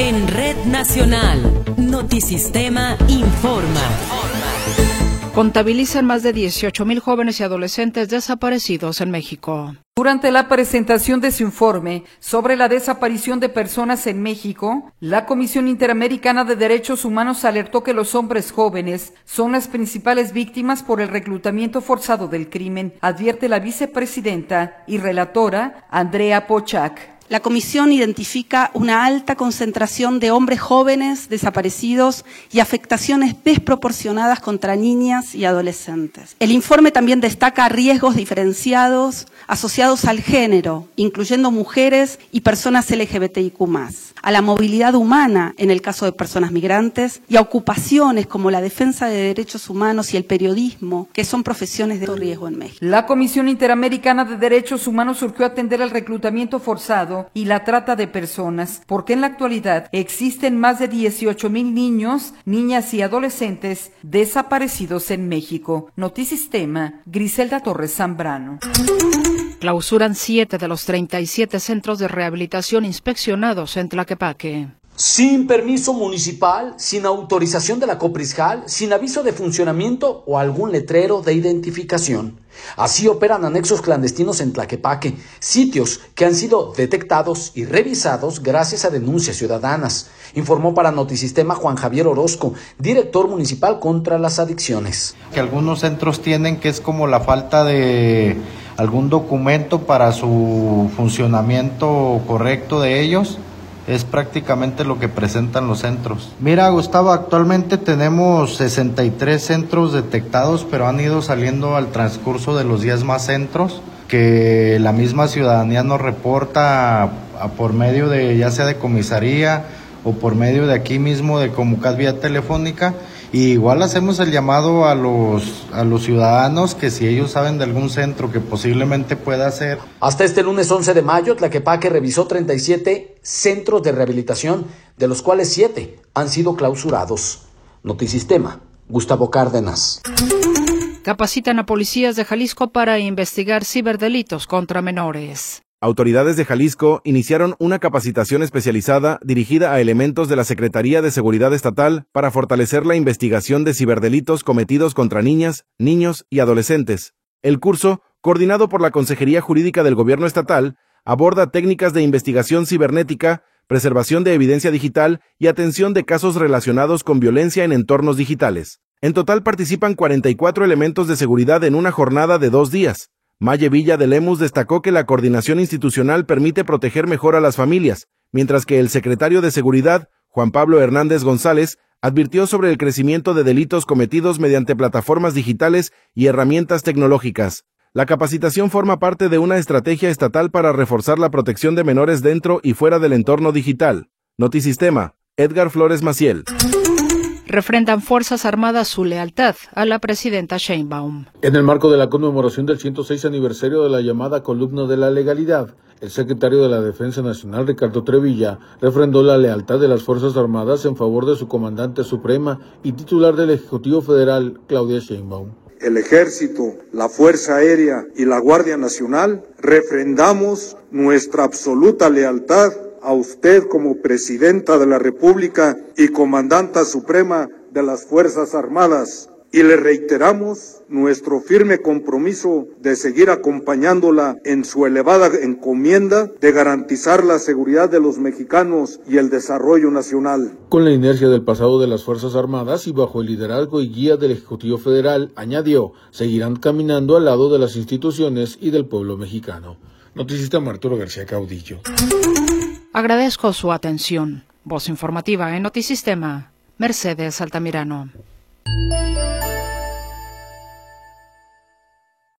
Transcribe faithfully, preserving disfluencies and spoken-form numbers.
En Red Nacional, Notisistema informa. Contabilizan más de dieciocho mil jóvenes y adolescentes desaparecidos en México. Durante la presentación de su informe sobre la desaparición de personas en México, la Comisión Interamericana de Derechos Humanos alertó que los hombres jóvenes son las principales víctimas por el reclutamiento forzado del crimen, advierte la vicepresidenta y relatora Andrea Pochak. La comisión identifica una alta concentración de hombres jóvenes desaparecidos y afectaciones desproporcionadas contra niñas y adolescentes. El informe también destaca riesgos diferenciados asociados al género, incluyendo mujeres y personas L G B T I Q más, a la movilidad humana en el caso de personas migrantes y a ocupaciones como la defensa de derechos humanos y el periodismo, que son profesiones de alto riesgo en México. La Comisión Interamericana de Derechos Humanos surgió a atender el reclutamiento forzado y la trata de personas, porque en la actualidad existen más de dieciocho mil niños, niñas y adolescentes desaparecidos en México. Notisistema, Griselda Torres Zambrano. Clausuran siete de los treinta y siete centros de rehabilitación inspeccionados en Tlaquepaque. Sin permiso municipal, sin autorización de la Coprisjal, sin aviso de funcionamiento o algún letrero de identificación. Así operan anexos clandestinos en Tlaquepaque, sitios que han sido detectados y revisados gracias a denuncias ciudadanas, informó para Notisistema Juan Javier Orozco, director municipal contra las adicciones. Que algunos centros tienen que es como la falta de algún documento para su funcionamiento correcto de ellos. Es prácticamente lo que presentan los centros. Mira, Gustavo, actualmente tenemos sesenta y tres centros detectados, pero han ido saliendo al transcurso de los días más centros, que la misma ciudadanía nos reporta a, a por medio de, ya sea de comisaría o por medio de aquí mismo de Comucat vía telefónica. Y igual hacemos el llamado a los a los ciudadanos que si ellos saben de algún centro que posiblemente pueda ser. Hasta este lunes once de mayo, Tlaquepaque revisó treinta y siete centros de rehabilitación, de los cuales siete han sido clausurados. Notisistema, Gustavo Cárdenas. Capacitan a policías de Jalisco para investigar ciberdelitos contra menores. Autoridades de Jalisco iniciaron una capacitación especializada dirigida a elementos de la Secretaría de Seguridad Estatal para fortalecer la investigación de ciberdelitos cometidos contra niñas, niños y adolescentes. El curso, coordinado por la Consejería Jurídica del Gobierno Estatal, aborda técnicas de investigación cibernética, preservación de evidencia digital y atención de casos relacionados con violencia en entornos digitales. En total participan cuarenta y cuatro elementos de seguridad en una jornada de dos días. Maye Villa de Lemus destacó que la coordinación institucional permite proteger mejor a las familias, mientras que el secretario de Seguridad, Juan Pablo Hernández González, advirtió sobre el crecimiento de delitos cometidos mediante plataformas digitales y herramientas tecnológicas. La capacitación forma parte de una estrategia estatal para reforzar la protección de menores dentro y fuera del entorno digital. Notisistema, Edgar Flores Maciel. Refrendan Fuerzas Armadas su lealtad a la presidenta Sheinbaum. En el marco de la conmemoración del ciento seis aniversario de la llamada columna de la legalidad, el secretario de la Defensa Nacional, Ricardo Trevilla, refrendó la lealtad de las Fuerzas Armadas en favor de su comandante suprema y titular del Ejecutivo Federal, Claudia Sheinbaum. El Ejército, la Fuerza Aérea y la Guardia Nacional refrendamos nuestra absoluta lealtad a usted como Presidenta de la República y Comandanta Suprema de las Fuerzas Armadas, y le reiteramos nuestro firme compromiso de seguir acompañándola en su elevada encomienda de garantizar la seguridad de los mexicanos y el desarrollo nacional. Con la inercia del pasado de las Fuerzas Armadas y bajo el liderazgo y guía del Ejecutivo Federal, añadió, seguirán caminando al lado de las instituciones y del pueblo mexicano. Notisistema Arturo García Caudillo. Agradezco su atención. Voz informativa en Notisistema, Mercedes Altamirano.